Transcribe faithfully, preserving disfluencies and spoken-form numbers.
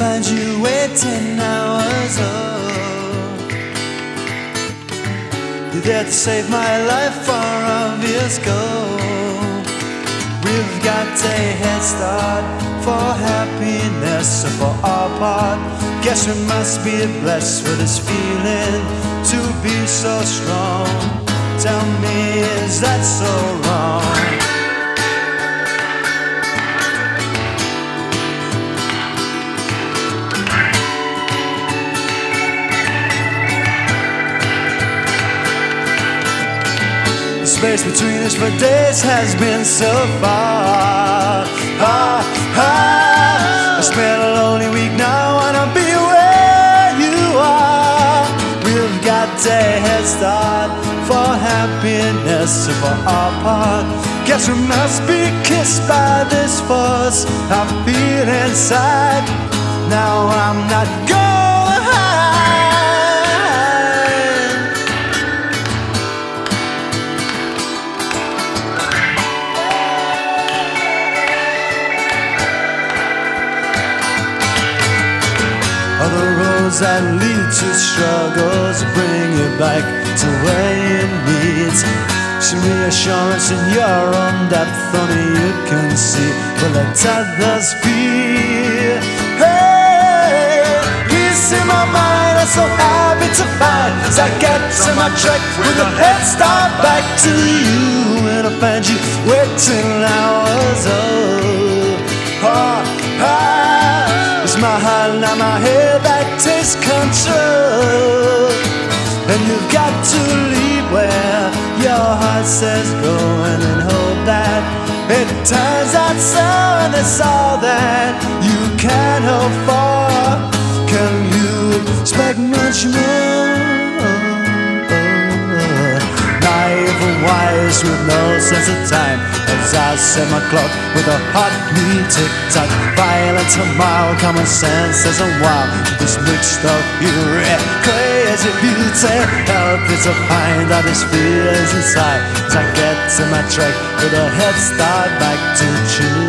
find you waiting hours old. You're there to save my life for obvious goal. We've got a head start for happiness and for our part. Guess we must be blessed with this feeling to be so strong. Tell me, is that so wrong? The space between us for days has been so far. Ah, ah. I spent a lonely week, now I wanna be where you are. We've got a head start for happiness and for our part. Guess we must be kissed by this force I feel inside. Now I'm not going hide. Other roads that lead to struggles bring you back to where you need some reassurance in your own depth. Only you can see will let others feel. Hey, peace in my mind, I'm so happy to find as I get to my track with a head start back to you. And I find you waiting hours old. Oh, ah, it's my heart, now my head that takes control. And you've got to leave where your heart says go, and then hope that it turns out so, and it's all that you can hope for. Can you expect much more? Naive and wise with no sense of time, as I set my clock with a heartbeat tick-tock. Violent tomorrow, common sense says I'm wild. This mixed up fury, crazy beauty. Help me to find out this feelings inside as I get to my track with a head start back to choose.